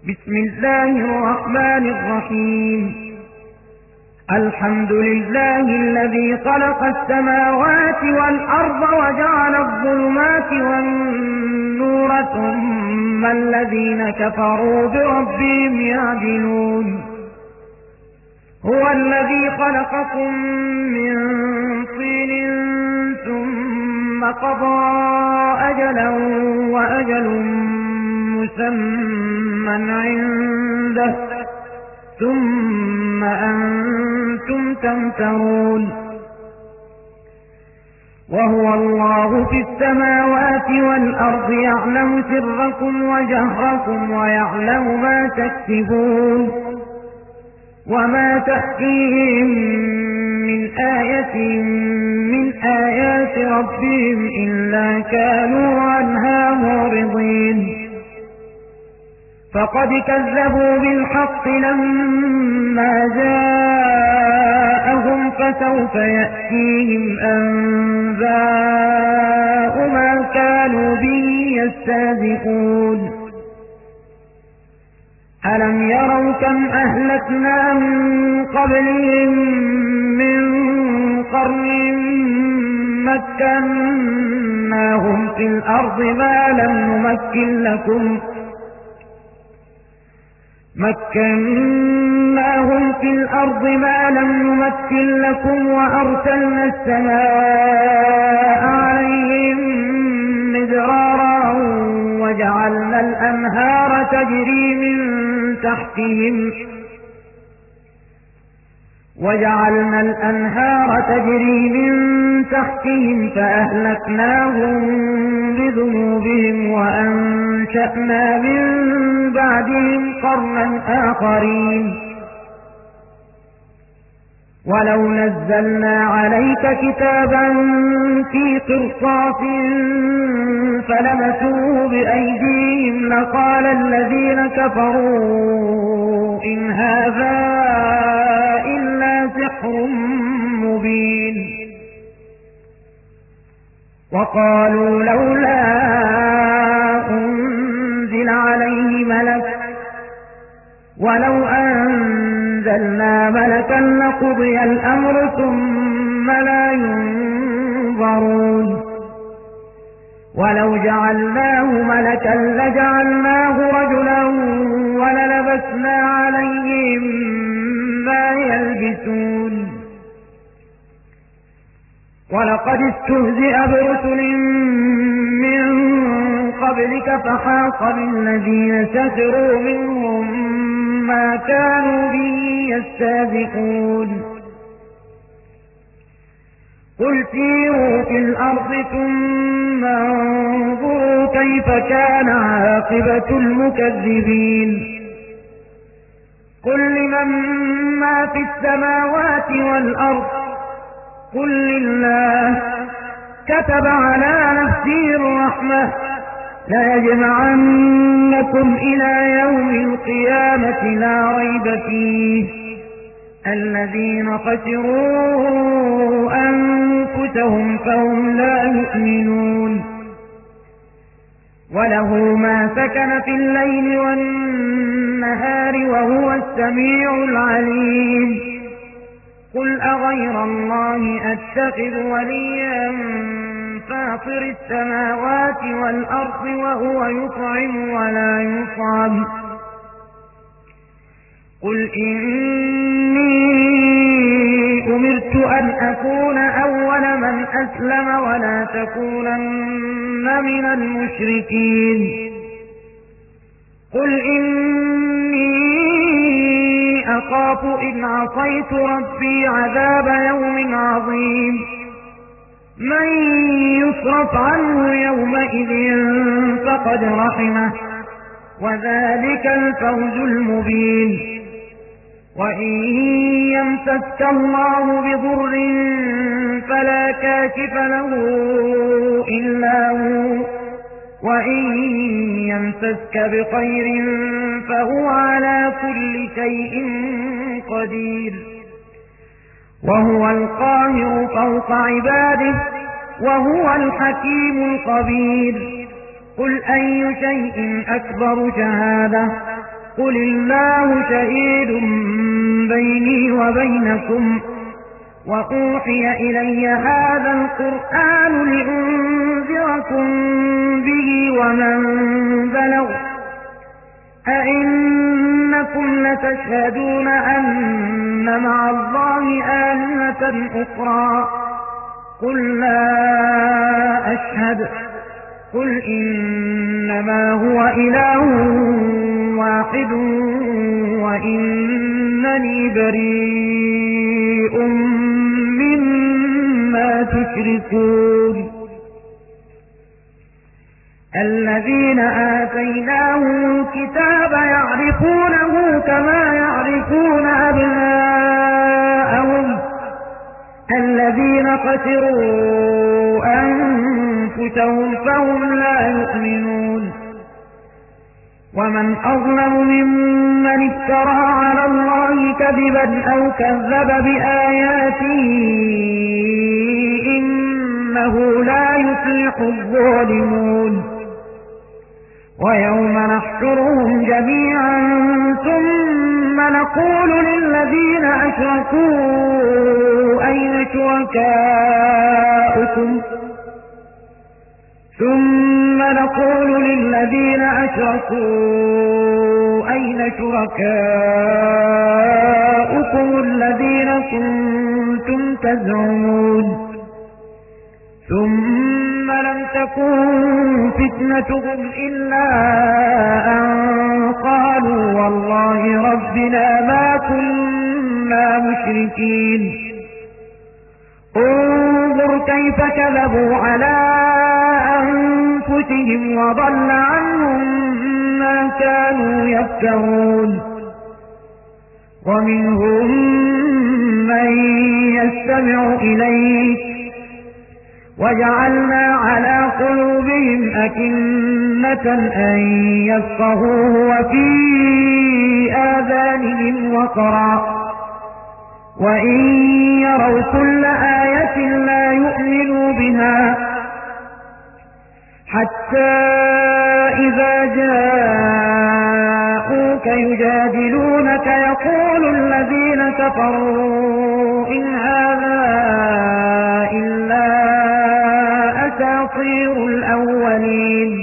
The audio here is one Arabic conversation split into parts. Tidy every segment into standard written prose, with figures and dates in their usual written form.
بسم الله الرحمن الرحيم. الحمد لله الذي خلق السماوات والأرض وجعل الظلمات والنور ثم الذين كفروا بربهم يعدلون. هو الذي خلقكم من طين ثم قضى أجلا وأجل مسمى عنده ثم أنتم تمترون. وهو الله في السماوات والأرض يعلم سركم وجهركم ويعلم ما تكسبون. وما تأتيهم من آية من آيات ربهم إلا كانوا عنها معرضين. فقد كذبوا بالحق لما جاءهم فسوف يأتيهم أنباء ما كانوا به يستهزئون. ألم يروا كم أهلكنا من قبلهم من قرن مكناهم في الأرض ما لم نمكن لكم وأرسلنا السماء عليهم مدرارا وجعلنا الأنهار تجري من تحتهم فأهلكناهم بذنوبهم وأنشأنا من بعدهم قرنا آخرين. ولو نزلنا عليك كتابا في قرطاس فلمسوه بأيديهم لقال الذين كفروا إن هذا إلا سحر مبين. وقالوا لولا أنزل عليه ملك ولو أنزلنا ملكا لقضي الأمر ثم لا ينظرون. ولو جعلناه ملكا لجعلناه رجلا وللبسنا عليهم ما يلبسون. ولقد استهزئ برسل من قبلك فحاق بالذين سخروا منهم ما كانوا به يستهزئون. قل سيروا في الأرض ثم انظروا كيف كان عاقبة المكذبين. قل لمن ما في السماوات والأرض قل لله كتب على نفسه الرحمة ليجمعنكم إلى يوم القيامة لا ريب فيه الذين خسروا أنفسهم فهم لا يؤمنون. وله ما سكن في الليل والنهار وهو السميع العليم. قل أغير الله أتخذ وليا فاطر السماوات والأرض وهو يطعم ولا يطعم. قل إني أمرت أن أكون أول من أسلم ولا تكونن من المشركين. قل إني أخاف إن عصيت ربي عذاب يوم عظيم. من يصرف عنه يومئذ فقد رحمه وذلك الفوز المبين. وإن يمسسك الله بضر فلا كاشف له إلا هو وإن يمسسك بخير فهو على كل شيء قدير. وهو القاهر فوق عباده وهو الحكيم الخبير. قل أي شيء أكبر شهادة قل الله شهيد بيني وبينكم وأوحي إلي هذا القرآن لأنذركم به ومن بلغ أئنكم لتشهدون أن مع الله آلهة أخرى قل لا أشهد قل إنما هو إله واحد وإنني بريء مما تشركون الذين آتيناهم الكتاب يعرفونه كما يعرفون أبناءهم الذين خسروا أنفسهم فهم لا يؤمنون ومن أظلم ممن افترى على الله كذبا أو كذب بآياته إنه لا يفلح الظالمون ويوم نحشرهم جميعا ثم نقول للذين أشركوا أين شركاؤكم الذين كنتم تزعمون ثم لم تكن فتنتهم إلا أن قالوا والله ربنا ما كنا مشركين انظر كيف كذبوا على أنفسهم وضل عنهم ما كانوا يفترون ومنهم من يستمع إليك وجعلنا على قلوبهم أكنة أن يفقهوه وفي آذانهم وقرا وإن يروا كل آية لا يؤمنوا بها حتى إذا جاءوك يجادلونك يقول الذين كفروا إن هذا إلا أساطير الأولين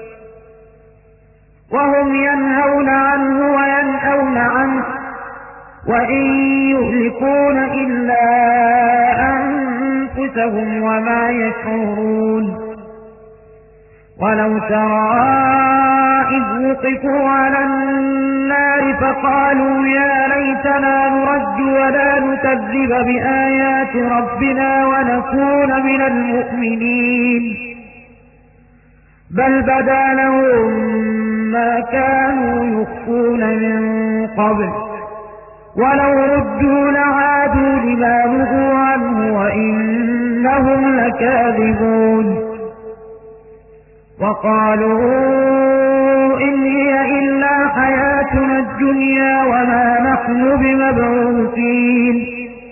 وهم ينهون عنه وينأون عنه وإن يهلكون إلا أنفسهم وما يشعرون ولو ترى إذ وقفوا على النار فقالوا يا ليتنا نرد ولا نكذب بآيات ربنا ونكون من المؤمنين بل بدا لهم ما كانوا يخفون من قبل ولو ردوا لعادوا لما نهوا عنه وإنهم لكاذبون وقالوا إن هي إلا حياتنا الدنيا وما نحن بمبعوثين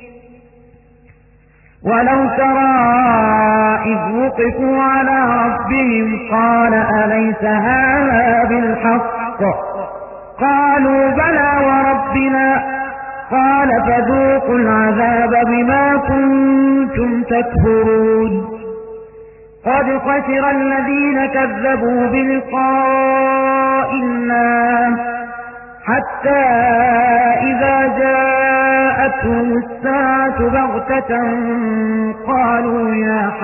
ولو ترى إذ وقفوا على ربهم قال أليس هذا بالحق قالوا بلى وربنا قال فذوقوا العذاب بما كنتم تكفرون قد خسر الذين كذبوا بلقاء الله حتى إذا جاءتهم الساعة بغتة قالوا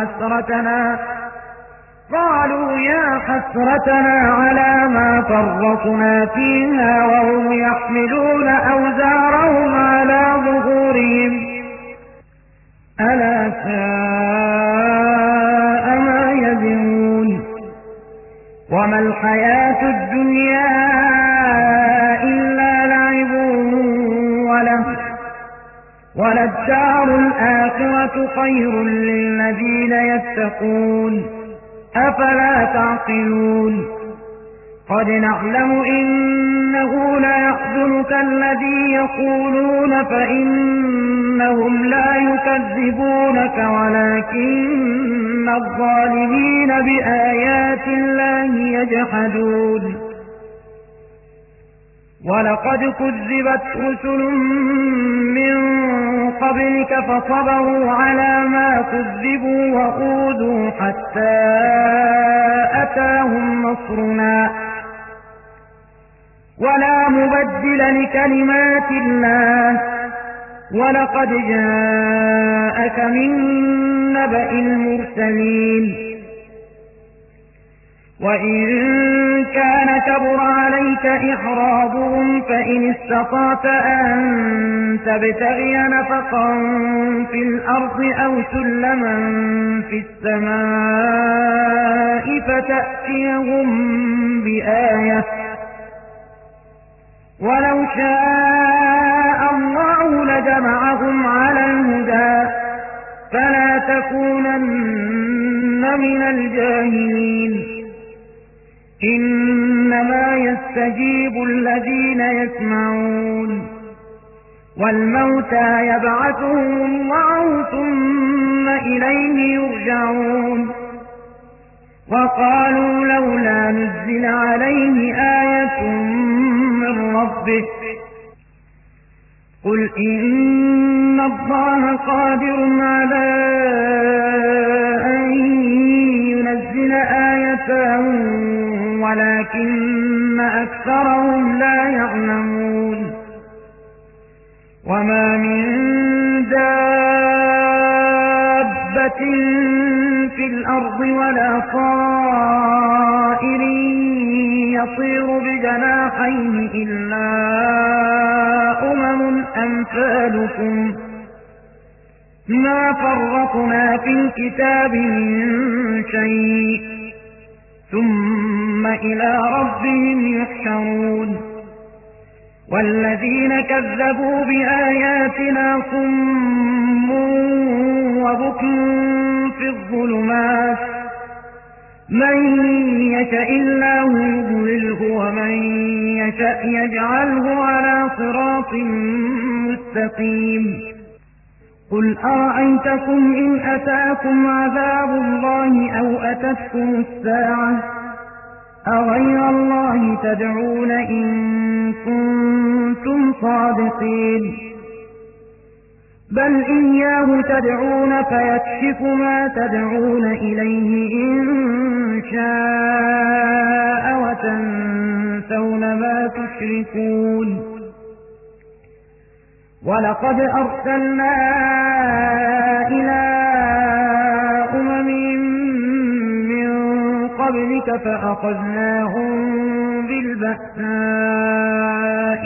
يا حسرتنا على ما فرطنا فيها وهم يحملون أوزارهم على ظهورهم ألا ساء ما يزرون وما الحياة الدنيا إلا لعب وللدار الآخرة خير للذين يتقون أفلا تعقلون قد نعلم إنه ليحزنك الذي يقولون فإنهم لا يكذبونك ولكن الظالمين بآيات الله يجحدون ولقد كذبت رسل من قبلك فصبروا على ما كذبوا وأوذوا حتى أتاهم نصرنا ولا مبدل لكلمات الله ولقد جاءك من نبأ المرسلين وإن كان كبر عليك إعراضهم فإن استطعت أن تبتغي نفقا في الأرض أو سلما في السماء فتأتيهم بآية ولو شاء الله لجمعهم على الهدى فلا تكونن من الجاهلين إنما يستجيب الذين يسمعون والموتى يبعثهم الله ثم إليه يرجعون وقالوا لولا نزل عليه آية من ربه قل إن الله قادر على أن ينزل آية ولكن أكثرهم لا يعلمون وما من دابة في الأرض ولا طائر يطير بجناحيه إلا أمم أمثالكم ما فرطنا في الكتاب من شيء ثم إلى ربهم يحشرون والذين كذبوا بآياتنا صم وبكم في الظلمات من يشاء الله يضلله ومن يشاء يجعله على صراط مستقيم قل أرأيتكم إن أتاكم عذاب الله أو أتتكم الساعة أغير الله تدعون إن كنتم صادقين بل إياه تدعون فيكشف ما تدعون إليه إن شاء وتنسون ما تشركون ولقد أرسلنا إلى أمم من قبلك فأخذناهم بالبأساء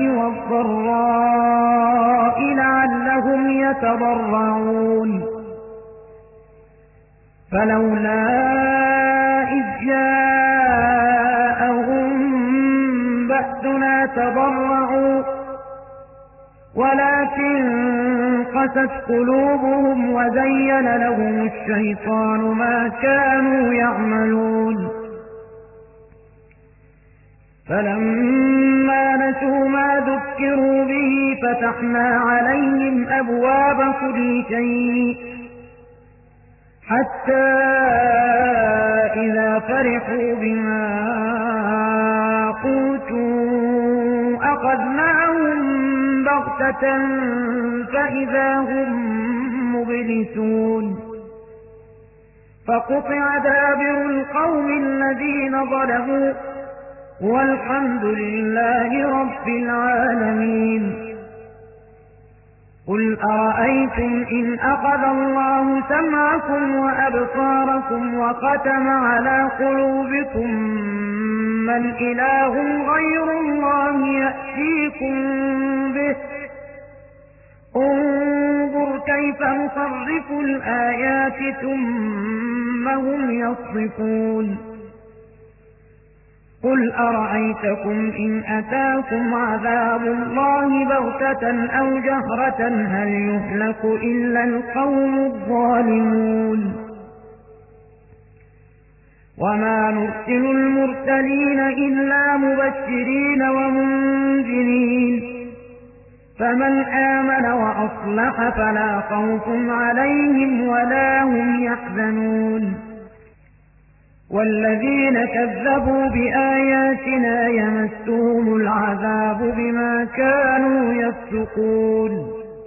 والضراء لعلهم يتضرعون فلولا إذ جاءهم بأسنا تضرعوا ولكن قست قلوبهم وزين لهم الشيطان ما كانوا يعملون فلما نسوا ما ذكروا به فتحنا عليهم أبواب كل شيء حتى إذا فرحوا بما أوتوا أخذناهم بغتة فإذا هم مبلسون فقطع دابر القوم الذين ظلموا والحمد لله رب العالمين قل أرأيتم إن أخذ الله سمعكم وأبصاركم وختم على قلوبكم من إله غير الله يأتيكم به انظر كيف نصرف الآيات ثم هم يصرفون قل أرأيتكم إن أتاكم عذاب الله بغتة أو جهرة هل يهلك إلا القوم الظالمون وما نرسل المرسلين إلا مبشرين ومنذرين فمن آمن وأصلح فلا خوف عليهم ولا هم يحزنون والذين كذبوا بآياتنا يمسهم العذاب بما كانوا يفسقون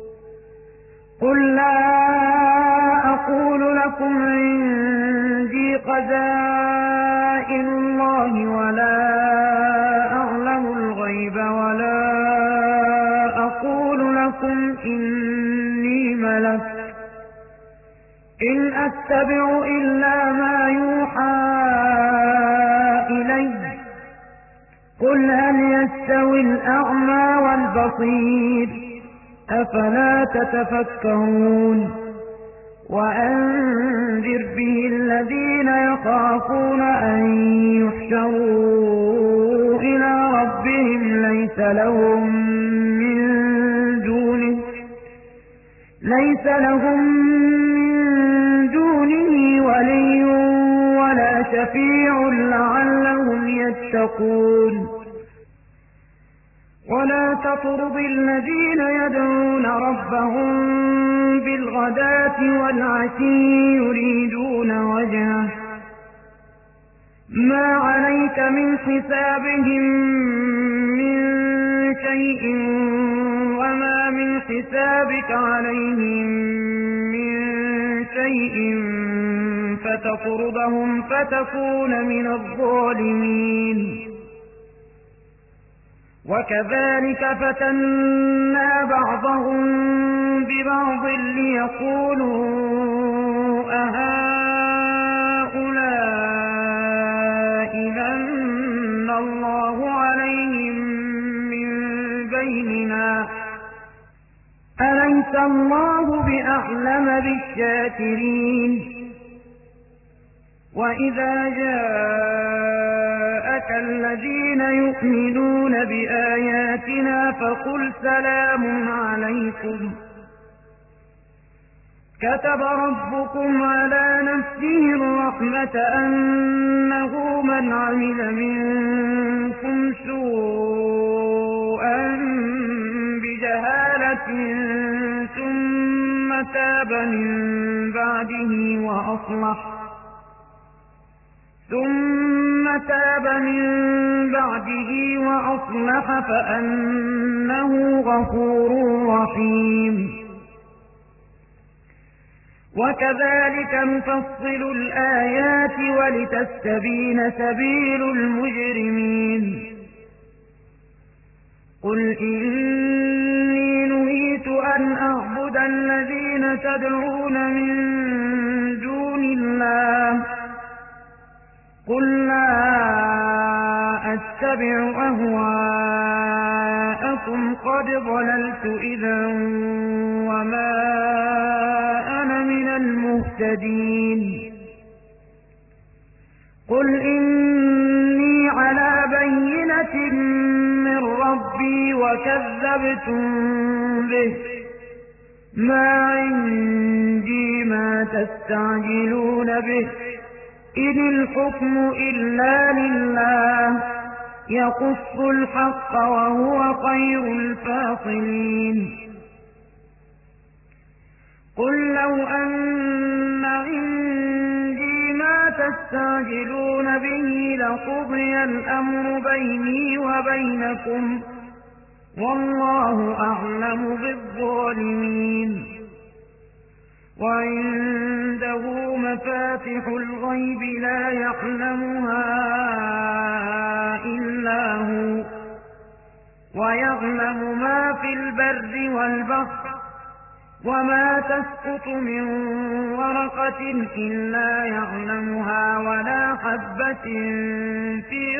قل لا أقول لكم عندي خزائن الله ولا أعلم الغيب ولا أقول لكم إني ملك إن أتبع إلا ما يوحى إلي قل هل يستوي الأعمى والبصير أفلا تتفكرون وأنذر به الذين يخافون أن يحشروا إلى ربهم ليس لهم من دونه ولي ولا شفيع لعلهم يتقون ولا تطرد الذين يدعون ربهم بالغداة والعشي يريدون وجهه ما عليك من حسابهم من شيء وما من حسابك عليهم من شيء فتطردهم فتكون من الظالمين وكذلك فتنا بعضهم ببعض ليقولوا أهؤلاء من الله عليهم من بيننا أليس الله بأعلم بالشاكرين وإذا جاءك الذين يؤمنون بآياتنا فقل سلام عليكم كتب ربكم على نفسه الرحمة أنه من عمل منكم سوءا بجهالة ثم تاب من بعده وأصلح فأنه غفور رحيم وكذلك نفصل الآيات ولتستبين سبيل المجرمين قل إني نهيت أن أعبد الذين تدعون من دون الله قل لا أتبع أهواءكم قد ضللت إذا وما أنا من المهتدين قل إني على بينة من ربي وكذبتم به ما عندي ما تستعجلون به إن الحكم إلا لله يقص الحق وهو خير الفاصلين قل لو أن عندي ما تستعجلون به لقضي الأمر بيني وبينكم والله أعلم بالظالمين وعنده مفاتح الغيب لا يعلمها إلا هو ويعلم ما في البر والبحر وما تسقط من ورقة إلا يعلمها ولا حبة في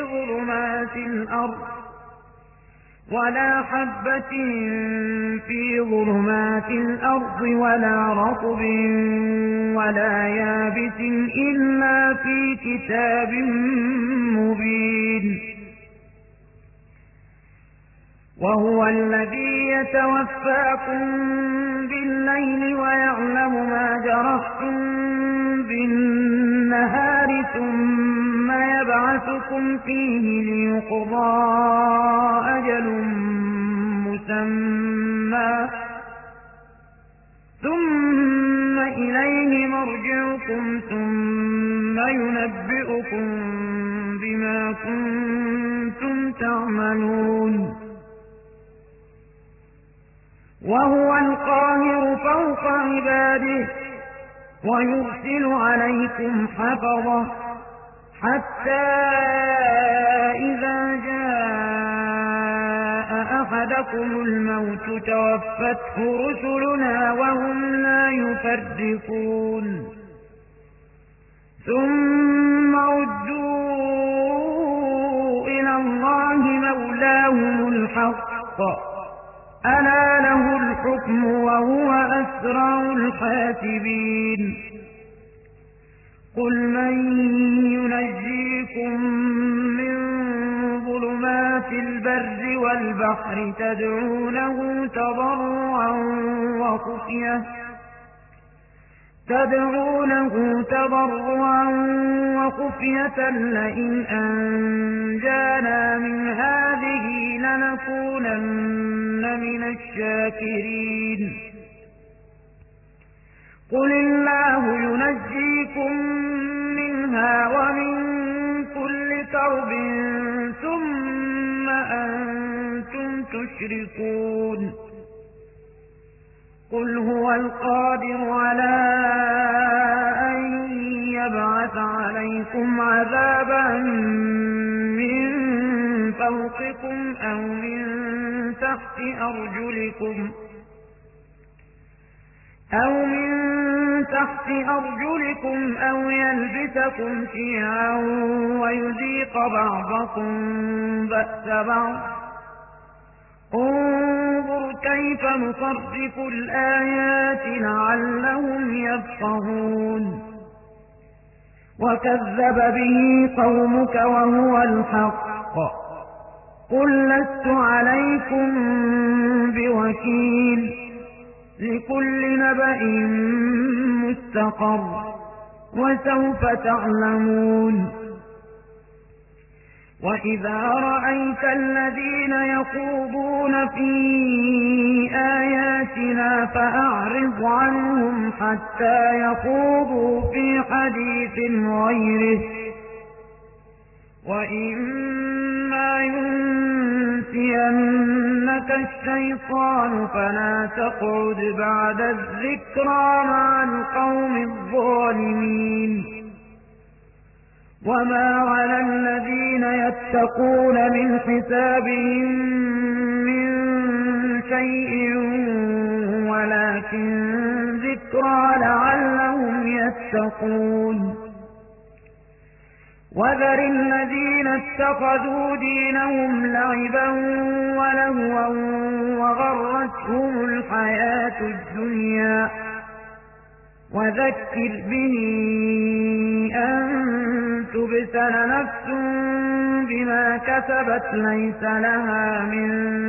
ظلمات الأرض ولا رطب ولا يابس إلا في كتاب مبين وهو الذي يتوفاكم بالليل ويعلم ما جرحتم بالنهار ثم يبعثكم فيه ليقضى أجل مسمى ثم إليه مرجعكم ثم ثم ينبئكم بما كنتم تعملون وهو القاهر فوق عباده ويرسل عليكم حفظة حتى إذا جاء أحدكم الموت توفته رسلنا وهم لا يفرقون ثم ردوا إلى الله مولاهم الحق ألا له الحكم وهو أسرع الحاسبين قل من ينجيكم من ظلمات البر والبحر تدعونه تضرعا وخفية لئن أنجانا من هذه لنكونن من الشاكرين قل الله ينجيكم منها ومن كل كرب ثم أنتم تشركون قل هو القادر على أن يبعث عليكم عذابا من فوقكم أو من تحت أرجلكم أو يلبسكم شيعا ويذيق بعضكم بأس بعض انظر كيف نصرف الآيات لعلهم يفقهون وكذب به قومك وهو الحق قل لست عليكم بوكيل لكل نبأ مستقر وسوف تعلمون وإذا رأيت الذين يخوضون في آياتنا فأعرض عنهم حتى يخوضوا في حديث غيره وإما ينسينك الشيطان فلا تقعد بعد الذكرى مع القوم الظالمين وما على الذين يتقون من حسابهم من شيء ولكن ذكرى لعلهم يتقون وذر الذين اتخذوا دينهم لعبا ولهوا وغرتهم الحياة الدنيا وذكر به أن تبسل نفس بما كسبت ليس لها من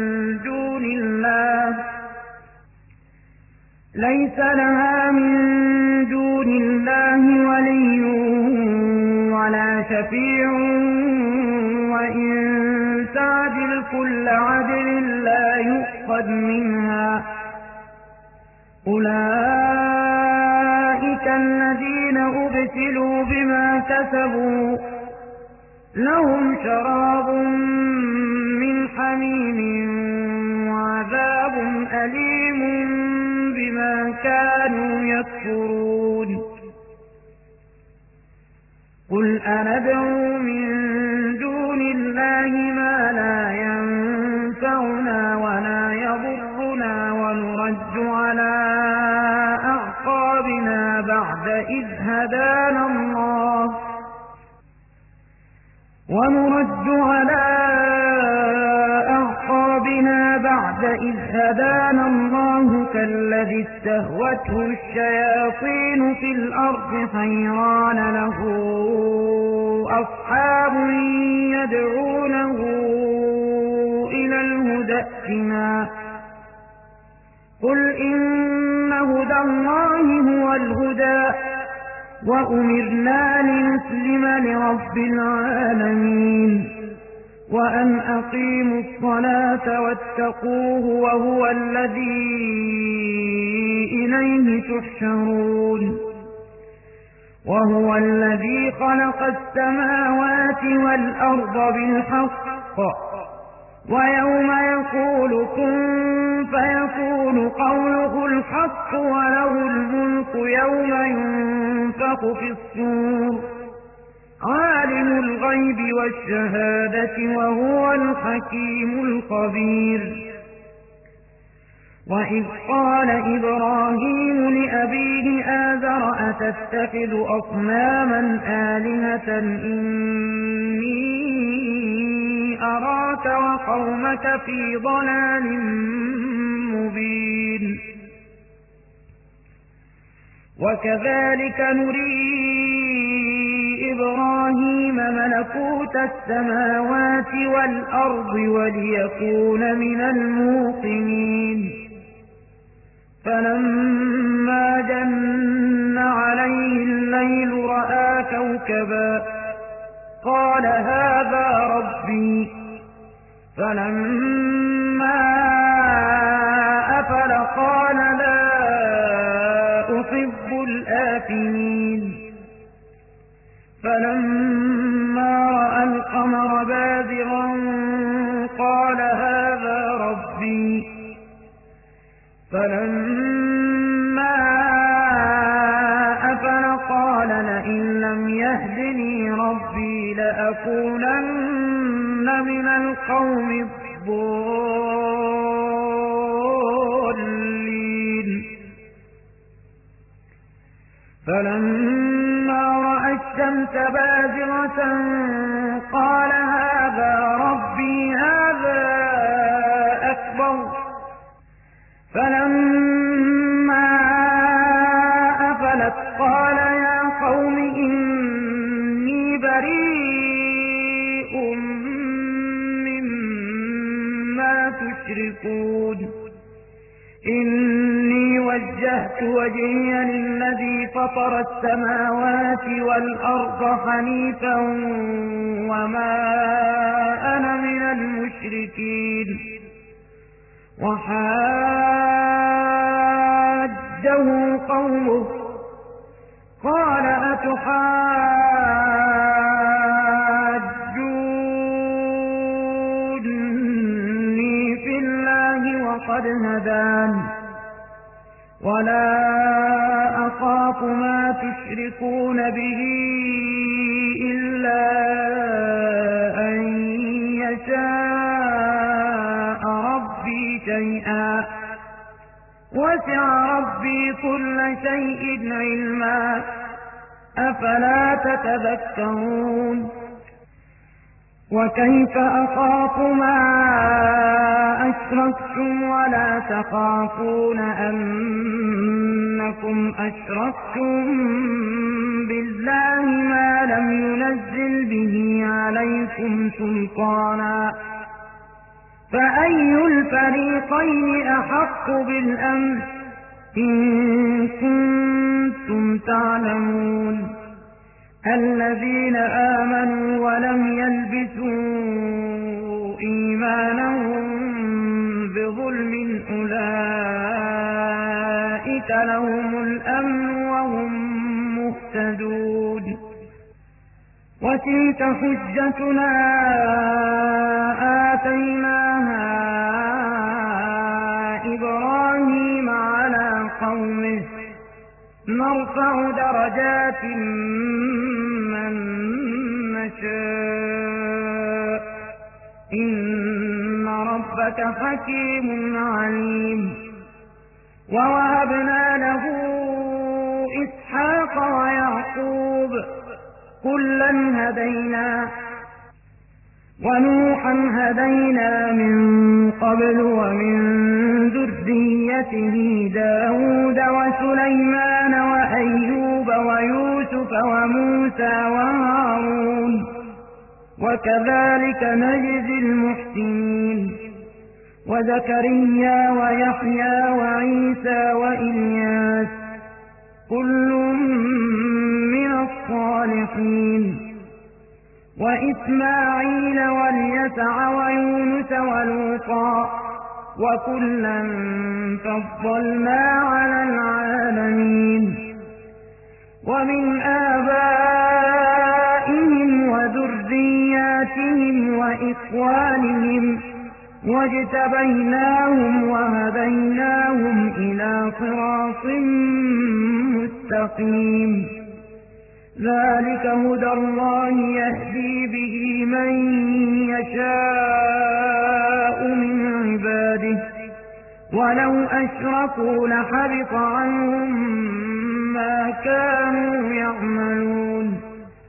دون الله ولي ولا شفيع وإن تعدل كل عدل لا يؤخذ منها أولئك الذين أبسلوا بما كسبوا لهم شراب من حميم وعذاب أليم بما كانوا يكفرون قل أندعو من دون الله ما لا ينفعنا ولا يضرنا ونرد على أعقابنا بعد إذ هدانا الله كالذي استهوته الشياطين في الأرض حيران له أصحاب يدعونه إلى الهدى ائتنا قل إن هدى الله هو الهدى وأمرنا لنسلم لرب العالمين وأن أقيموا الصلاة واتقوه وهو الذي إليه تحشرون وهو الذي خلق السماوات والأرض بالحق ويوم يقول كن فيكون قوله الحق وله الملك يوم ينفخ في الصور عالم الغيب والشهادة وهو الحكيم الخبير وإذ قال إبراهيم لأبيه آزر أتتخذ أصناما آلهة إني أراك وقومك في ضلال مبين وكذلك نري إبراهيم ملكوت السماوات والأرض وليكون من الموقنين فلما جن عليه الليل رأى كوكبا قال هذا ربي فلما أفل قال لا أحب الآفلين فلما رأى القمر بازغا قال هذا ربي فلما أفل قال لئن لم يهدني ربي لأكونن من القوم الضالين فلما رأى الشمس بازغة قال هذا ربي هذا أكبر فلما أفلت قال يا قوم إني بريء مما تشركون إني وجهت وجهي للذي فطر السماوات والأرض حنيفا وما أنا من المشركين وحاجه قومه قال أتحاجوني في الله وقد هدان ولا أخاف ما تشركون به إلا أن يشاء ربي شيئا وسع ربي كل شيء علما أفلا تتذكرون وكيف أخاف ما أشركتم ولا تخافون أنكم أشركتم بالله ما لم ينزل به عليكم سلطانا فأي الفريقين أحق بالأمن إن كنتم تعلمون الذين آمنوا ولم يلبسوا إيمانهم بظلم أولئك لهم الأمن وهم مهتدون وتلك حجتنا آتيناها إبراهيم على قومه نرفع درجات من نشاء إن ربك حكيم عليم ووهبنا له إسحاق ويعقوب كلا هدينا ونوحا هدينا من قبل ومن ذريته داود وسليمان وأيوب ويوسف وموسى وهارون وكذلك نجزي المحسنين وزكريا ويحيى وعيسى وإلياس كل من الصالحين وإسماعيل واليسع ويونس ولوطا وكلا فضلنا على العالمين ومن آبائهم وذرياتهم وإخوانهم واجتبيناهم وهديناهم إلى صراط مستقيم ذلك هدى الله يهدي به من يشاء من عباده ولو أشركوا لحبط عنهم ما كانوا يعملون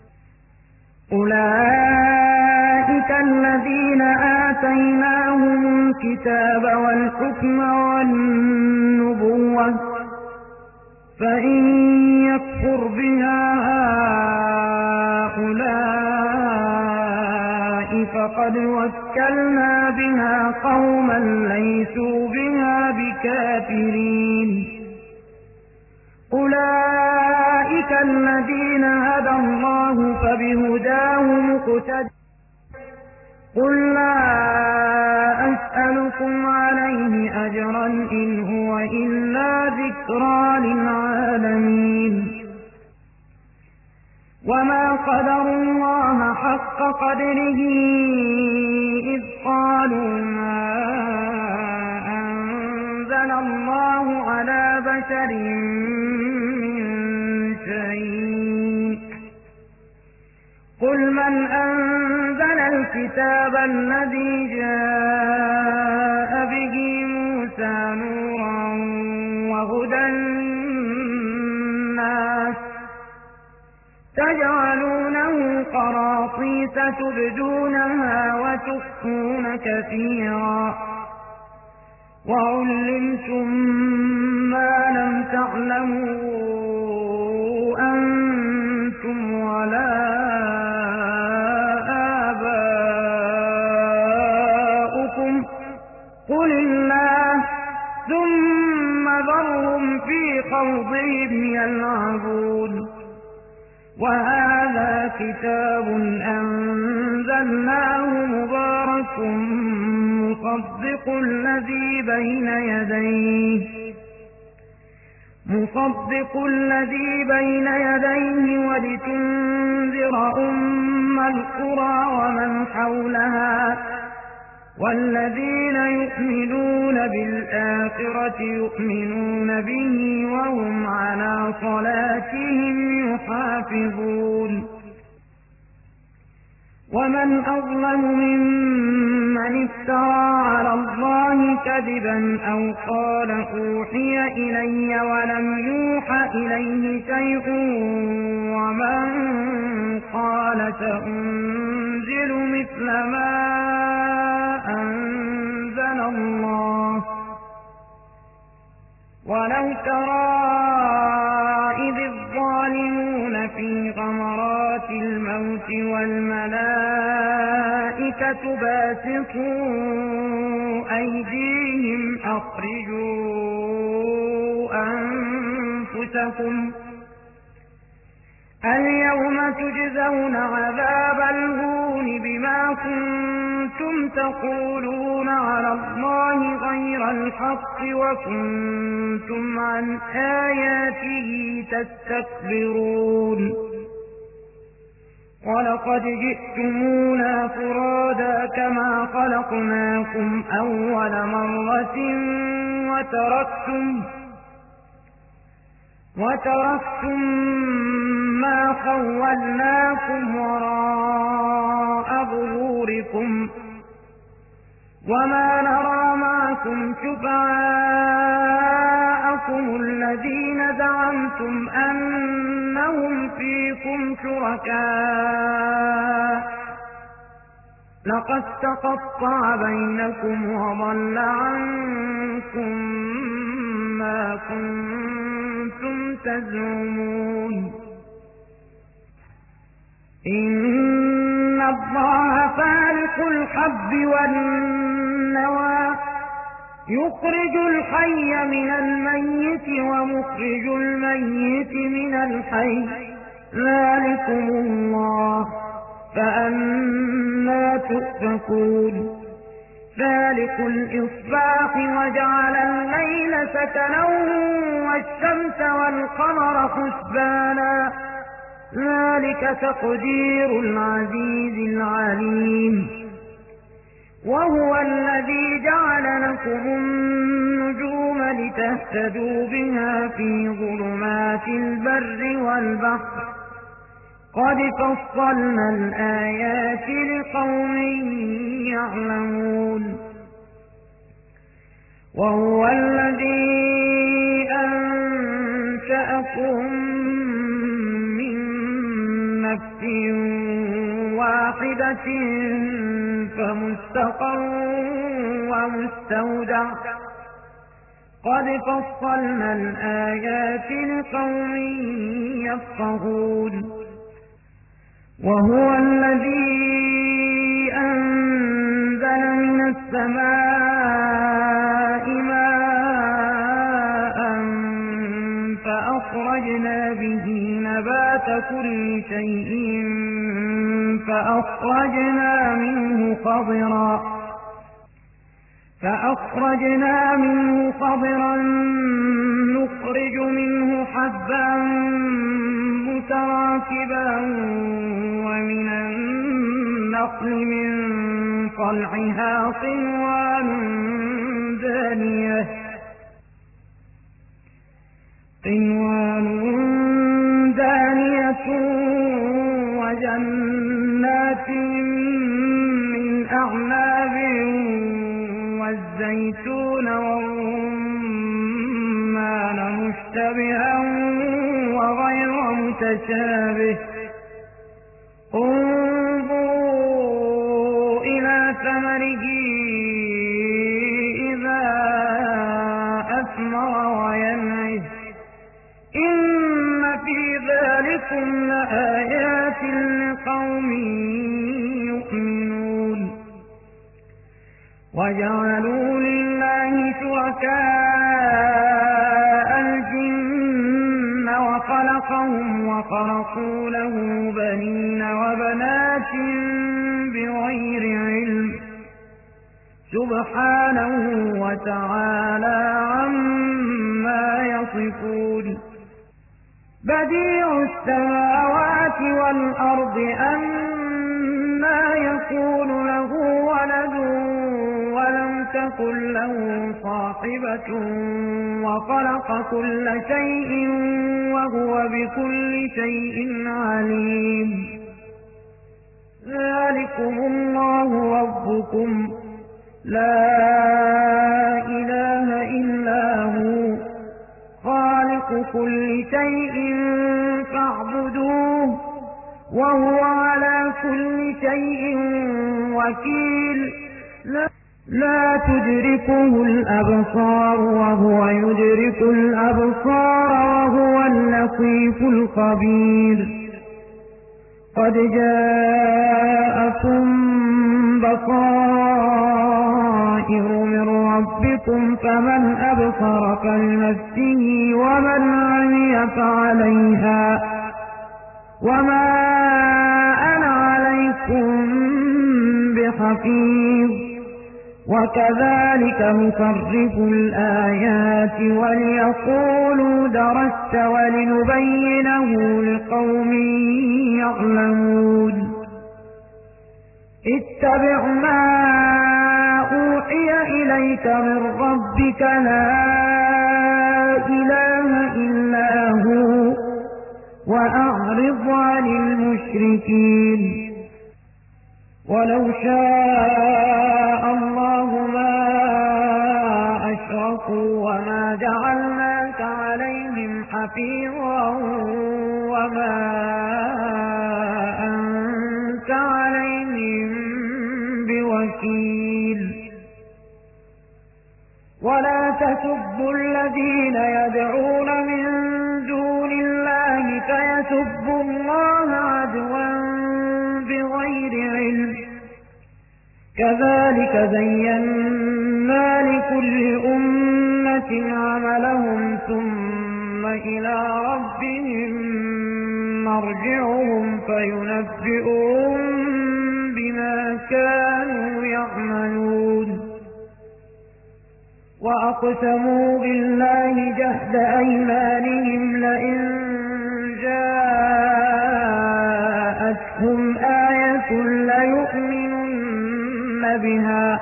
أولئك الذين آتيناهم الكتاب والحكم والنبوة فإن يكفر بها هؤلاء فقد وكلنا بها قوما ليسوا بها بكافرين أولئك الذين هدى الله فبهداه مقتدى قل لا أسألكم عليه أجرا إن هو إلا ذكرى للعالمين وما قدروا الله حق قدره إذ قالوا ما أنزل الله على بشر من شيء قل من أنزل الكتاب الذي جاء به موسى نورا وهدى للناس تجعلونه قراطيس تبدونها وتخفون كثيرا وعلمتم ما لم تعلموا أنتم ولا آباؤكم قل الله ثم ذرهم في خوضهم يلعبون وهذا كتاب أنزلناه مبارك مصدق الذي بين يديه ولتنذر أم القرى ومن حولها والذين يؤمنون بالآخرة يؤمنون به وهم على صلاتهم يحافظون ومن أظلم ممن افترى على الله كذبا أو قال أوحي إلي ولم يوح إليه شيء ومن قال سأنزل مثل ما أنزل الله ولو ترى إذ الظالمون في غمرات الموت والملائكة باسطوا أيديهم أخرجوا أنفسكم اليوم تجزون عذاب الهون بما كنتم تقولون على الله غير الحق وكنتم عن آياته تستكبرون ولقد جئتمونا فرادا كما خلقناكم أول مرة وتركتم ما خولناكم وراء ظهوركم وما نرى معكم شفعاءكم الذين زعمتم أنهم فيكم شركاء لقد تقطع بينكم وضل عنكم ما كنتم تزعمون إن الله فالق الحب والنوى يخرج الحي من الميت ومخرج الميت من الحي ذلكم الله فأنى تؤفكون فالق الإصباح وجعل الليل سكنا والشمس والقمر حسبانا ذلك تقدير العزيز العليم وهو الذي جعل لكم النجوم لتهتدوا بها في ظلمات البر والبحر قد فصلنا الآيات لقوم يعلمون وهو الذي أنشأكم من نفس واحدة فمستقر ومستودع قد فصلنا الآيات لقوم يفقهون وهو الذي أنزل من السماء ماء فأخرجنا به نبات كل شيء فأخرجنا منه خضرا نخرج منه حبا متراكبا ومن النخل من طلعها قنوان دانية وجنات من أعناب والزيتون والرمان مشتبها وغير متشابه انظروا إلى ثمره إذا أثمر وينعه إن في ذلكم لآيات لقوم يؤمنون وجعلوا لله شركاء الجن وخلقهم وخرقوا له بنين وبنات بغير علم سبحانه وتعالى عما يصفون بديع السماوات والأرض أنى يكون له ولد ولم تكن له صاحبة وخلق كل شيء وهو بكل شيء عليم ذلكم الله ربكم لا إله إلا هو خالق كل شيء فاعبدوه وهو على كل شيء وكيل لا تدركه الأبصار وهو يدرك الأبصار وهو اللطيف الخبير قد جاءكم بصائر من ربكم فمن أبصر فلنفسه ومن عمي فعليها وما أنا عليكم بحفيظ وكذلك نصرف الآيات وليقولوا درست ولنبينه لقوم يعلمون اتبع ما أوحي إليك من ربك لا إله إلا هو وأعرض عن المشركين ولو شاء الله ما أشركوا وما جعلناك عليهم حفيظا وما أنت عليهم بوكيل ولا تسبوا الذين يدعون من دون الله فيسبوا الله عدوا بغير علم كذلك زينا لكل أمة عملهم ثم إلى ربهم مرجعهم فينبئهم بما كانوا يعملون وأقسموا بالله جهد أيمانهم لئن جاءتهم آية ليؤمنن بها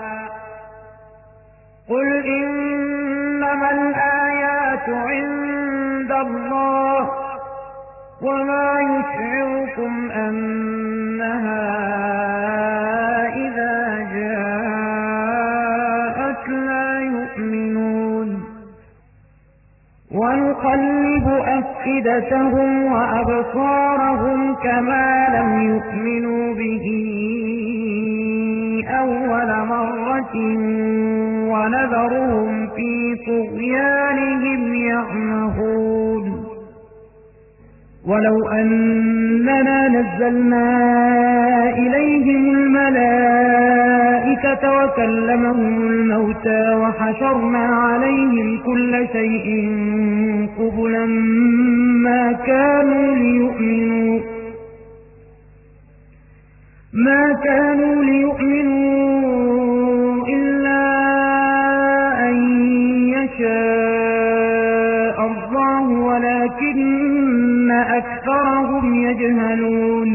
قل إنما الآيات عند الله وما يشعركم أنها إذا جاءت لا يؤمنون ونقلب أفئدتهم وأبصارهم كما لم يؤمنوا به أول مرة ونذرهم في طغيانهم يعمهون ولو أننا نزلنا إليهم الملائكة وكلمهم الموتى وحشرنا عليهم كل شيء قبلا ما كانوا ليؤمنوا إلا أن يشاء الله ولكن أكثرهم يجهلون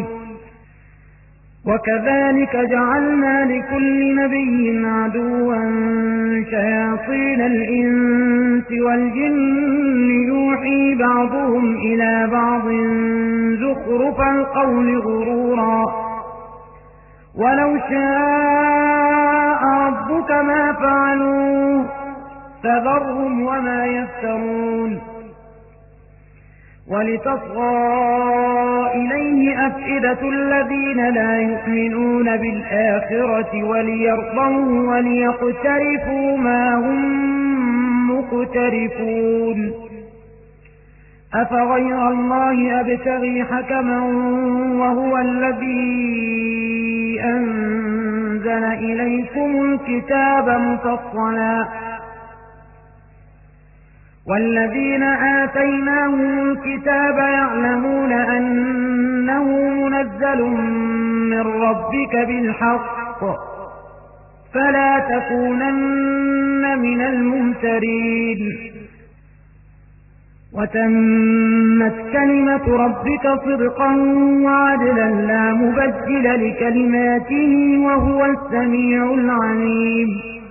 وكذلك جعلنا لكل نبي عدوا شياطين الإنس والجن يوحي بعضهم إلى بعض زخرف القول غرورا ولو شاء ربك ما فعلوه فذرهم وما يفترون ولتصغى إليه أفئدة الذين لا يؤمنون بالآخرة وليرضوه وليقترفوا ما هم مقترفون أفغير الله أبتغي حكما وهو الذي أنزل إليكم الكتاب مفصلا والذين آتيناهم الكتاب يعلمون أنه منزل من ربك بالحق فلا تكونن من الممترين وتمت كلمة ربك صدقا وعدلا لا مبدل لكلماته وهو السميع العليم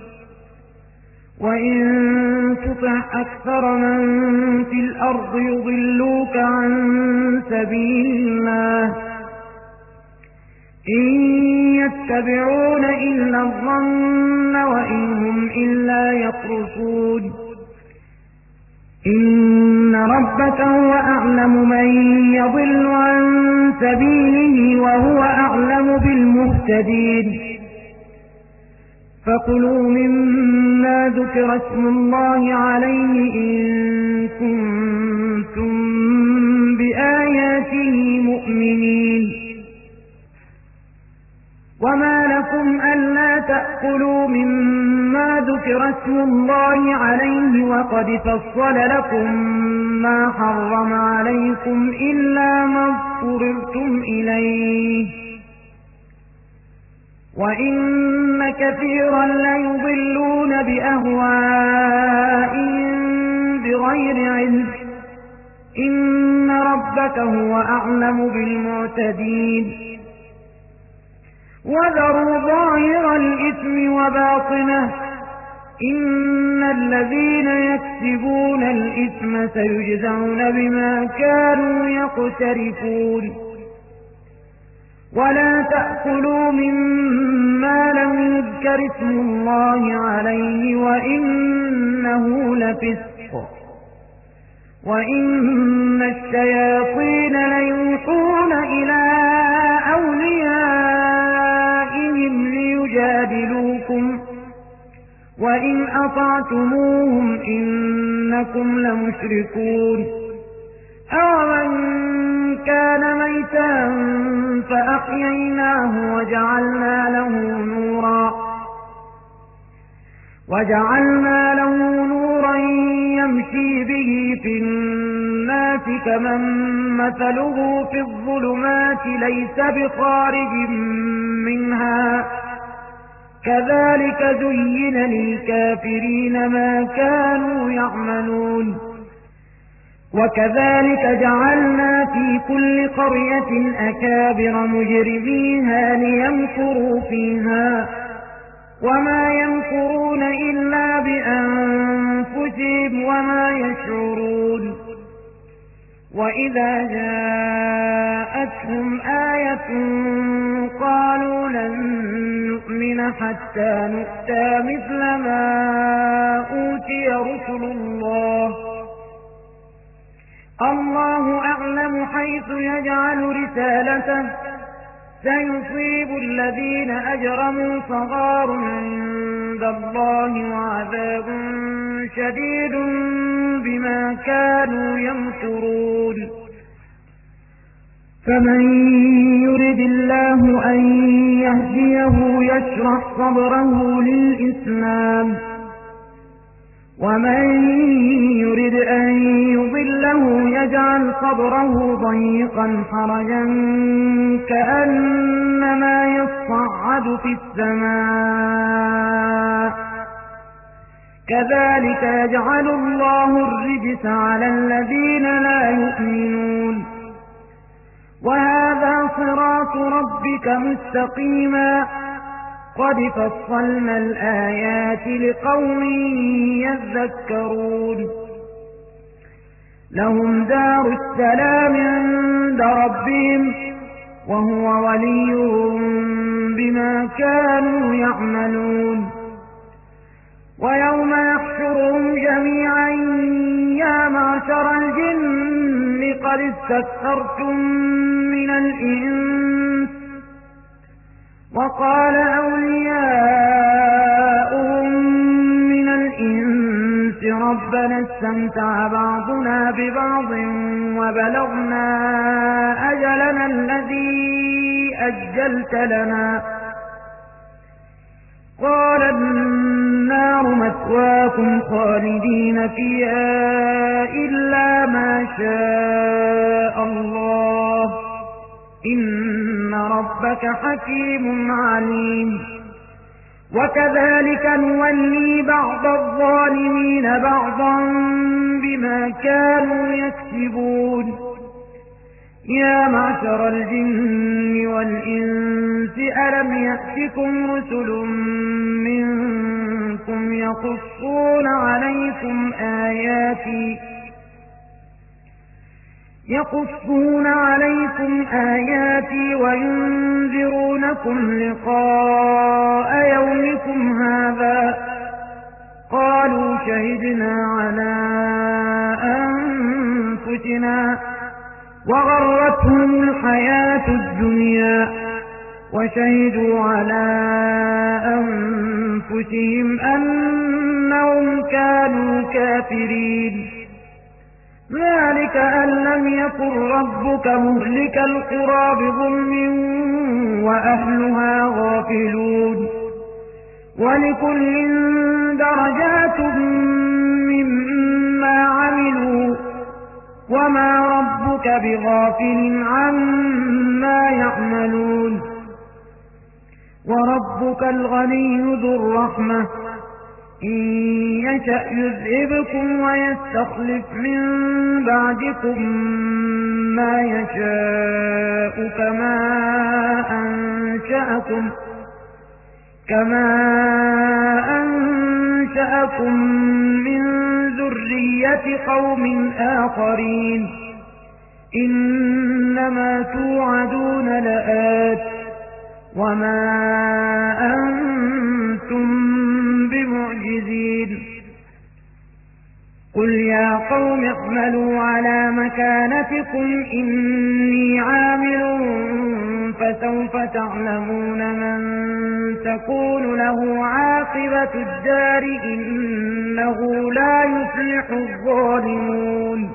وإن تطع أكثر من في الأرض يضلوك عن سبيل الله إن يتبعون إلا الظن وإن هم إلا يخرصون إن ربك هو أعلم من يضل عن سبيله وهو أعلم بالمهتدين فكلوا مما ذكر اسم الله عليه إن كنتم بآياته مؤمنين وما لكم ألا تأكلوا مما ذكر اسم الله عليه وقد فصل لكم ما حرم عليكم إلا ما اضطررتم إليه وإن كثيرا ليضلون بأهوائهم بغير علم إن ربك هو أعلم بالمعتدين وذروا ظاهر الإثم وباطنه إن الذين يكسبون الإثم سيجزون بما كانوا يقترفون ولا تأكلوا مما لم يذكر اسم الله عليه وإنه لفسق وإن الشياطين ليوحون إلى أوليائهم ليجادلوكم وإن أطعتموهم إنكم لمشركون أومن كان ميتا فأحييناه وجعلنا له نورا يمشي به في الناس كمن مثله في الظلمات ليس بخارج منها كذلك زين للكافرين ما كانوا يعملون وكذلك جعلنا في كل قرية أكابر مجرميها ليمكروا فيها وما يمكرون إلا بأنفسهم وما يشعرون وإذا جاءتهم آية قالوا لن نؤمن حتى نؤتى مثل ما أوتي رسل الله أعلم حيث يجعل رسالته سيصيب الذين أجرموا صغار عند الله وعذاب شديد بما كانوا يمكرون فمن يرد الله أن يهديه يشرح صدره للإسلام ومن يرد أن يضله يجعل صدره ضيقا حرجا كأنما يصعد في السماء كذلك يجعل الله الرجس على الذين لا يؤمنون وهذا صراط ربك مستقيما قد فصلنا الآيات لقوم يذكرون لهم دار السلام عند ربهم وهو وليهم بما كانوا يعملون ويوم يحشرهم جميعا يا معشر الجن قد استكثرتم من الإنس وقال أولياؤهم من الإنس ربنا استمتع بعضنا ببعض وبلغنا أجلنا الذي أجلت لنا قال النار مثواكم خالدين فيها إلا ما شاء الله إن ربك حكيم عليم وكذلك نولي بعض الظالمين بعضا بما كانوا يكسبون يا معشر الجن والإنس ألم يأتكم رسل منكم يقصون عليكم آياتي وينذرونكم لقاء يومكم هذا قالوا شهدنا على أنفسنا وغرتهم الحياة الدنيا وشهدوا على أنفسهم أنهم كانوا كافرين ذلك أن لم يكن ربك مهلك القرى بظلم وأهلها غافلون ولكل درجات مما عملوا وما ربك بغافل عما يعملون وربك الغني ذو الرحمة إن يشأ يذهبكم ويستخلف من بعدكم ما يشاء كما أنشأكم من ذرية قوم آخرين إنما توعدون لآت وما أنتم بمعجزين قل يا قوم اعملوا على مكانتكم إني عامل فسوف تعلمون من تكون له عاقبة الدار إنه لا يفلح الظالمون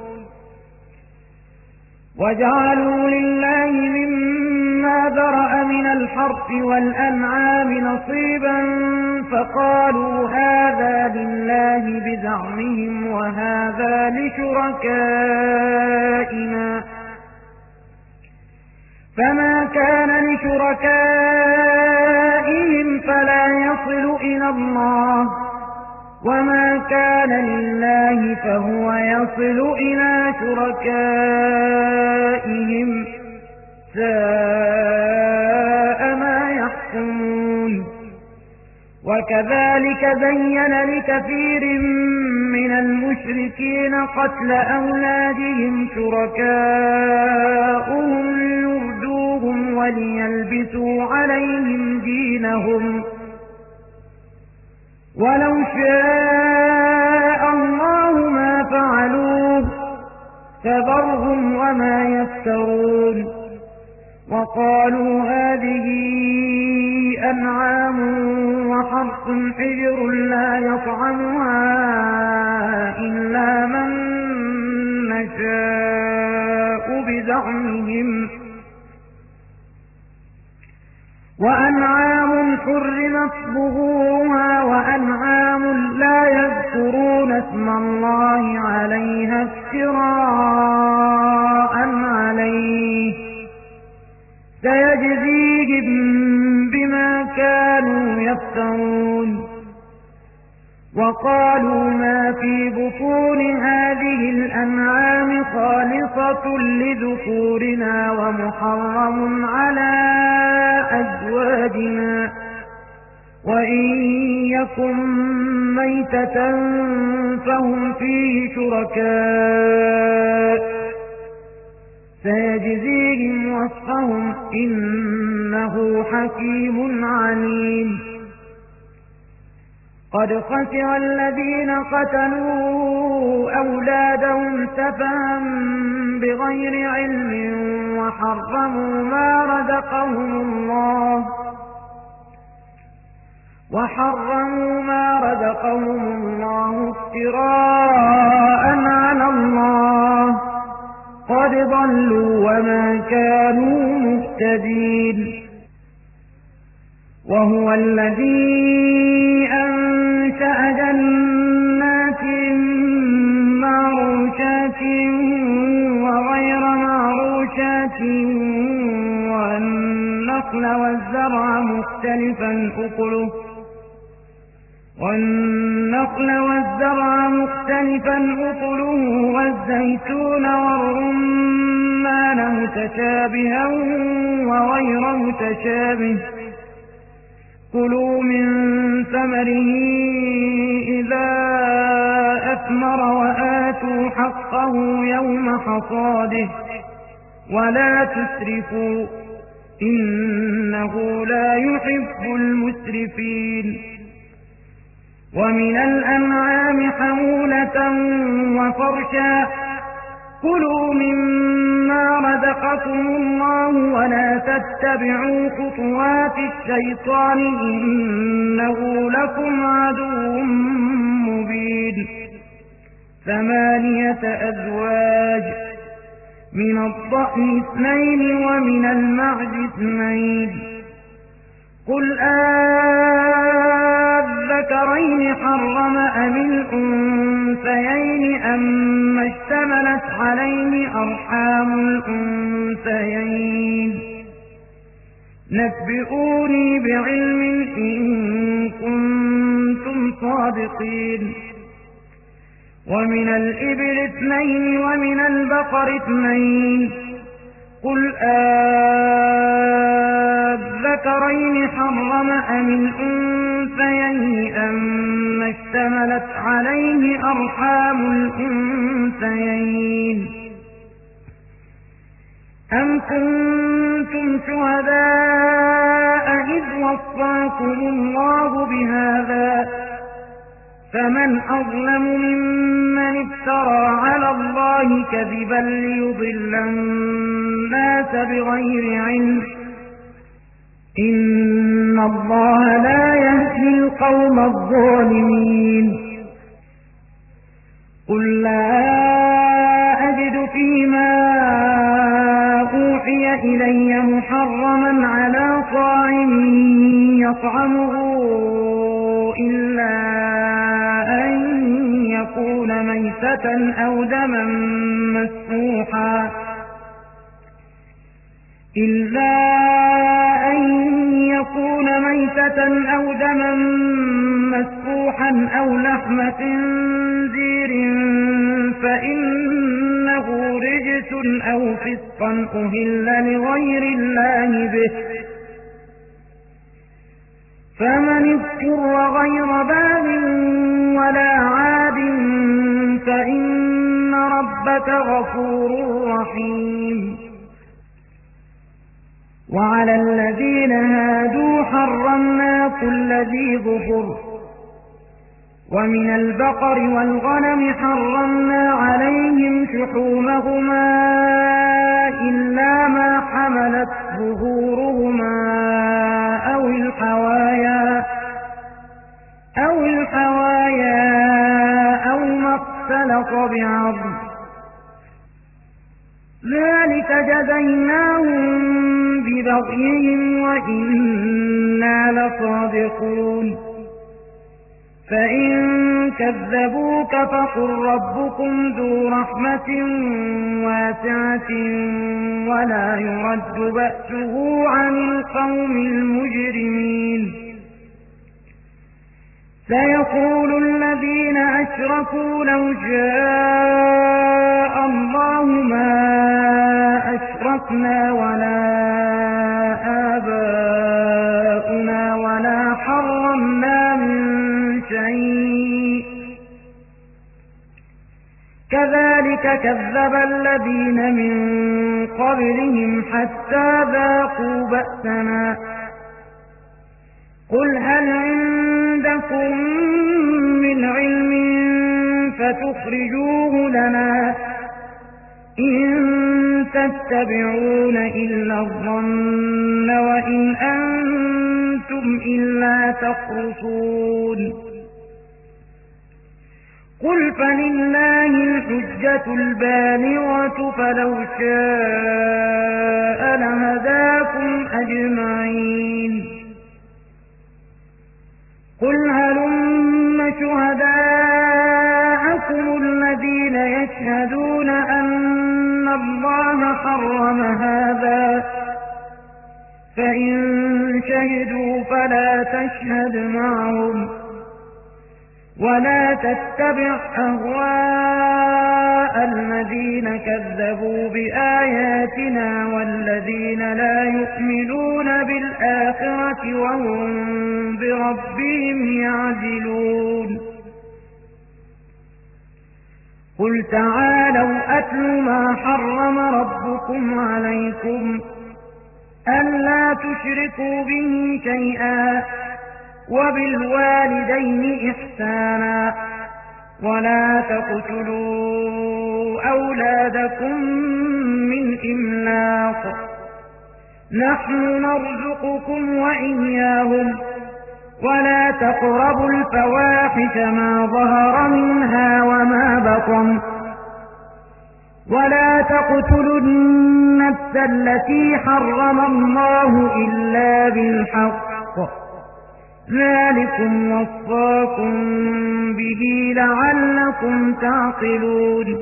وجعلوا لله مما ذرأ من الحرث والأنعام نصيبا فقالوا هذا لله بزعمهم وهذا لشركائنا فما كان لشركائهم شركائهم فلا يصل إلى الله، وما كان لله فهو يصل إلى شركائهم، ساء ما يحكمون. وكذلك زين لكثير من المشركين قتل أولادهم شركاؤهم ليردوهم وليلبسوا عليهم دينهم، ولو شاء الله ما فعلوه فذرهم وما يفترون. وقالوا هذه أنعام وحرث حجر لا يطعمها إلا من نشاء بزعمهم، وأنعام حرمت ظهورها وأنعام لا يذكرون اسم الله عليها افتراء عليه، سيجزيهم بما كانوا يفترون. وقالوا ما في بطون هذه الأنعام خالصة لذكورنا ومحرم على أزواجنا، وإن يكن ميتة فهم فيه شركاء، سيجزيهم وصفهم إنه حكيم عليم. قد خسر الذين قتلوا أولادهم سفها بغير علم وحرموا ما رزقهم الله افتراء على الله، قد ضلوا وما كانوا مهتدين. وهو الذي أنشأ جنات معروشات وغير معروشات والنخل والزرع مختلفا أكله والزيتون والرمان متشابها وغير متشابه، كلوا من ثمره إذا أثمر وآتوا حقه يوم حصاده ولا تسرفوا إنه لا يحب المسرفين. ومن الأنعام حمولة وفرشا، كلوا مما رزقكم الله ولا تتبعوا خطوات الشيطان إنه لكم عدو مبين. 8 أزواج، من الضأن 2 ومن المعز 2. قل أذكرين حرم أم الأنثيين أما اشتملت عليه أرحام الأنثيين، نبئوني بعلم إن كنتم صادقين. ومن الإبل 2 ومن البقر 2. قل أذكرين حرم أم الأنثيين أما اشتملت عليه أرحام الأنثيين، أم كنتم شهداء إذ وصاكم الله بهذا، فمن أظلم ممن افترى على الله كذبا ليضل الناس بغير علم، إن الله لا يهدي القوم الظالمين. قل لا أجد فيما أوحي إلي محرما على طاعم يطعمه إلا أن يكون ميتة أو دما مسفوحا، إلا أن يكون ميتة أو دما مسفوحا أو لحم خنزير فإنه رجس أو فسقا أهل لغير الله به، فمن اضطر غير باغ ولا عاد فإن ربك غفور رحيم. وعلى الذين هادوا حرمنا كل ذي ظفر، ومن البقر والغنم حرمنا عليهم شحومهما إلا ما حملت ظهورهما أو الحوايا أو ما اختلط بعظم، ذلك جزيناهم ببغيهم وإنا لصادقون. فإن كذبوك فقل ربكم ذو رحمة واسعة ولا يرد بأسه عن القوم المجرمين. سيقول الذين أشركوا لو شاء الله ما أشركنا ولا آباؤنا ولا حرمنا من شيء، كذلك كذب الذين من قبلهم حتى ذاقوا بأسنا. قل هل عندكم من علم فتخرجوه لنا، إن تتبعون إلا الظن وإن أنتم إلا تخرصون. قل فلله الحجة البالغة فلو شاء لهداكم أجمعين. قل هلم شهداءكم الذين يشهدون أن الله حرم هذا، فإن شهدوا فلا تشهد معهم ولا تتبع أهواء الذين كذبوا بآياتنا والذين لا يؤمنون بالآخرة وهم بربهم يعدلون. قل تعالوا أتل ما حرم ربكم عليكم ألا تشركوا به شيئا وبالوالدين إحسانا ولا تقتلوا أولادكم من إملاق، نحن نرزقكم وإياهم، ولا تقربوا الفواحش ما ظهر منها وما بطن، ولا تقتلوا النفس التي حرم الله إلا بالحق، ذلكم وصاكم به لعلكم تعقلون.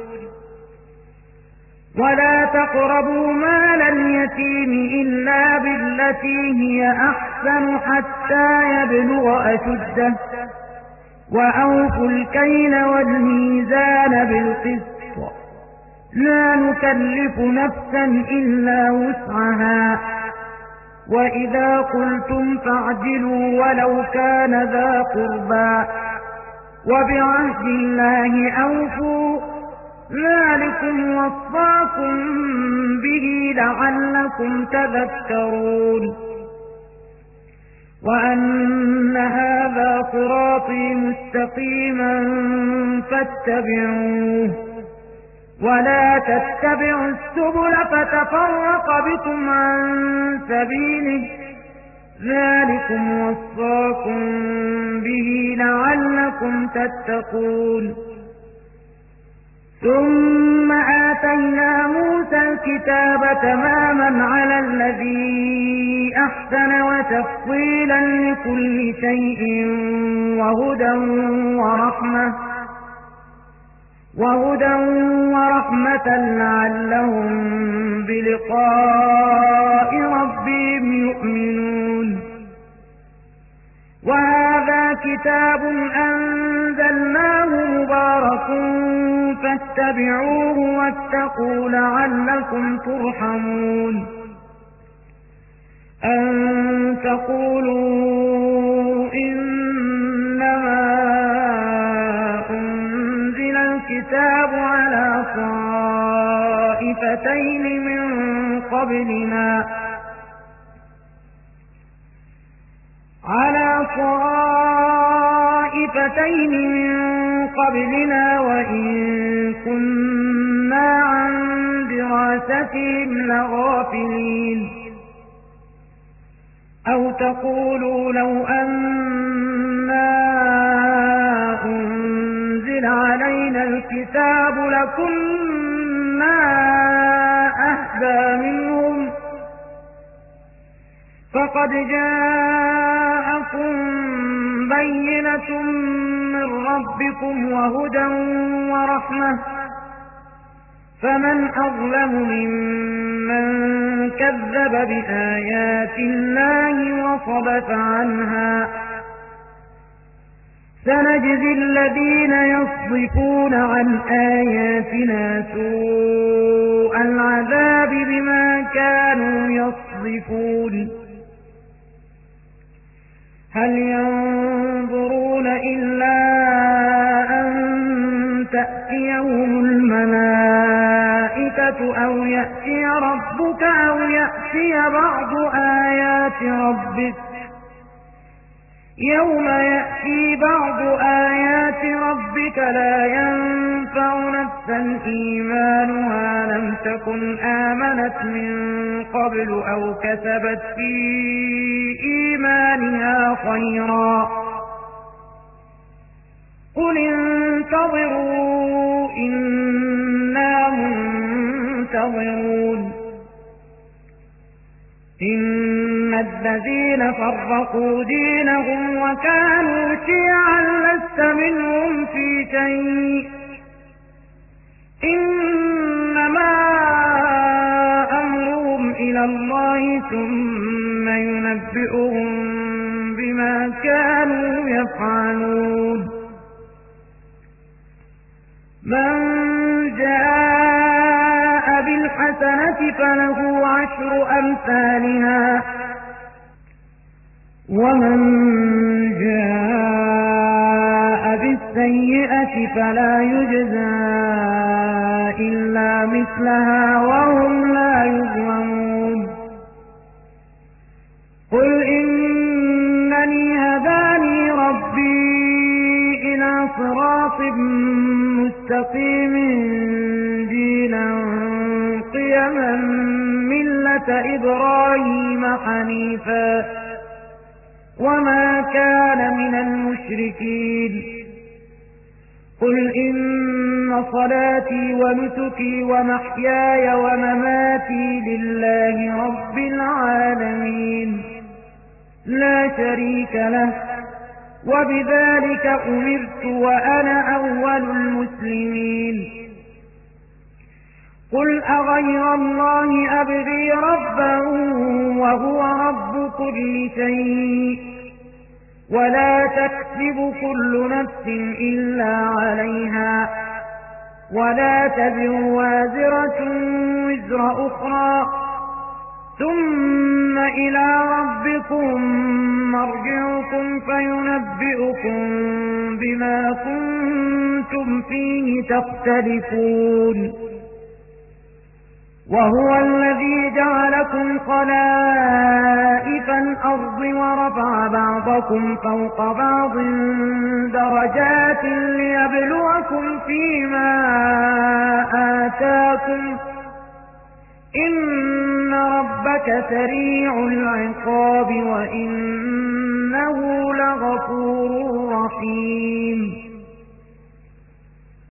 ولا تقربوا مال اليتيم إلا بالتي هي أحسن حتى يبلغ أشده، وأوفوا الكيل والميزان بالقسط، لا نكلف نفسا إلا وسعها، وإذا قلتم فاعدلوا ولو كان ذا قربى، وبعهد الله أوفوا، ذلكم وصاكم به لعلكم تذكرون. وأن هذا صراطي مستقيما فاتبعوه ولا تتبعوا السبل فتفرق بكم عن سبيله، ذلكم وصاكم به لعلكم تتقون. ثم آتينا موسى الكتاب تماما على الذي أحسن وتفصيلا لكل شيء وهدى ورحمة لعلهم بلقاء ربهم يؤمنون. وهذا كتاب أنزلناه مبارك فاتبعوه واتقوا لعلكم ترحمون أن تقولوا إنما أنزل الكتاب على طائفتين من قبلنا وإن كنا عن دراستهم لغافلين أو تقولوا لو أنا أنزل علينا الكتاب لكنا أهدى منهم فقد جاءكم بينة من ربكم وهدى ورحمة فمن أظلم ممن كذب بآيات الله وصدف عنها سنجزي الذين يصدفون عن آياتنا سوء العذاب بما كانوا يصدفون هل ينظرون إلا أن تأتيهم الملائكة أو يأتي ربك أو يأتي بعض آيات ربك يوم يأتي بعض آيات ربك لا ينفع نفسا إيمانها لم تكن آمنت من قبل أو كسبت في إيمانها خيرا قل انتظروا إنا منتظرون إن الذين فرقوا دينهم وكانوا شيعا لست منهم في شيء إنما أمرهم إلى الله ثم ينبئهم بما كانوا يفعلون من جاء بالحسنة فله عشر أمثالها ومن جاء بالسيئة فلا يجزى إلا مثلها وهم لا يظلمون قل إنني هداني ربي إلى صراط مستقيم دينا قيما ملة إبراهيم حنيفا وما كان من المشركين قل إن صلاتي ونسكي ومحياي ومماتي لله رب العالمين لا شريك له وبذلك أمرت وأنا أول المسلمين قل أغير الله أبغي ربا وهو رب كل شيء ولا تكسب كل نفس إلا عليها ولا تزر وازرة وزر أخرى ثم إلى ربكم مرجعكم فينبئكم بما كنتم فيه تختلفون وهو الذي جعلكم خلائف الأرض ورفع بعضكم فوق بعض درجات ليبلوكم فيما آتاكم إن ربك سريع العقاب وإنه لغفور رحيم